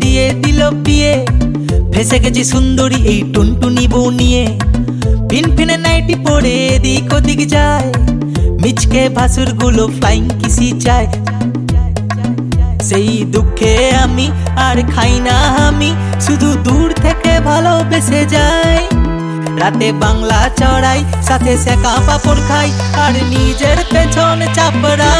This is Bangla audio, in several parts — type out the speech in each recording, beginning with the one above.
দিয়ে দিল বিয়ে, ফেসে গেছি সুন্দরী এই টুনটুনি বউ নিয়ে। ফিনফিনে নাইটি পরে এদিক ওদিক যায়, মিচকে ভাসুর গুলো ফ্লাইং কিসি চায়। সেই দুঃখে আমি আর খাই না আমি, শুধু দূর থেকে ভালোবেসে যাই। রাতে বাংলা চড়াই, সাথে সেকা পাপড় খাই, আর নিজের পেছন চাপড়া।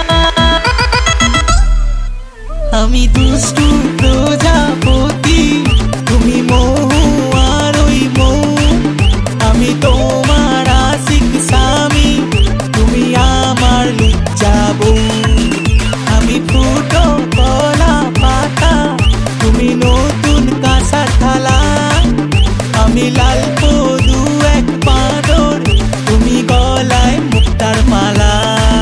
আমি দুষ্টু প্রজাপতি, তুমি মৌ আর ওই মৌ। আমি তোমার আশিক স্বামী, তুমি আমার লুচ্চা বউ। আমি ফুটো কলা পাতা, তুমি নতুন কাঁসার থালা। আমি লাল পদু এক বাঁদর, তুমি গলায় মুক্তার মালা।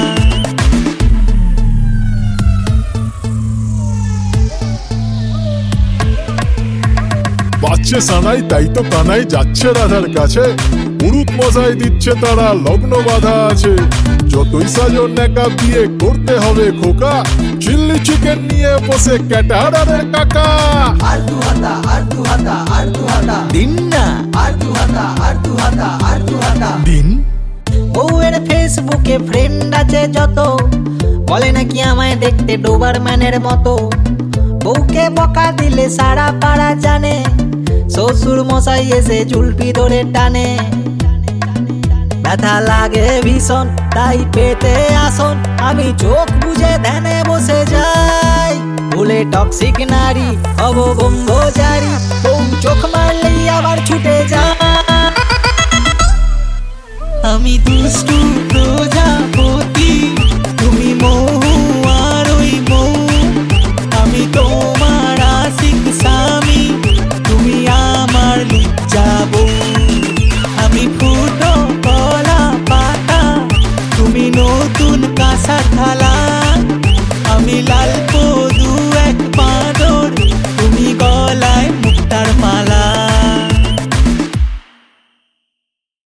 বাচ্চে সানাই তাই তো কানাই যাচ্ছে রাধার কাছে, পুরুত মজাই দিচ্ছে তারা লগ্ন বাধা আছে। যতই সাজো নেকা বিয়ে করতে হবে খোকা, চিল্লি চিকেন নিয়ে বসে ক্যাটারারের কাকা। আর দু হাতা, আর দু হাতা, আর দু হাতা, দিন না আর দু হাতা, আর দু হাতা, আর দু হাতা। দিন। বউয়ের ফেসবুকে ফ্রেন্ড আছে যত, বলে নাকি আমায় দেখতে ডোবারম্যানের মতো। বউকে বকা দিলে সারা পাড়া জানে, শ্বশুর মশাই এসে চুলপি ধরে টানে। ব্যথা লাগে ভীষণ, তাই পেতে আসন, আমি চোখ বুঝে ধ্যানে বসে যাই। ভুলে টক্সিক নারী হব ব্রহ্মচারী, বউ চোখ মারলেই আবার ছুটে যায়। আমি দুষ্টু প্রজাপতি, তুমি মৌ আর ওই মৌ। আমি তোমার আশিক স্বামী, তুমি আমার লুচ্চা বউ। আমি ফুটো কলা পাতা, তুমি নতুন কাঁসার থালা।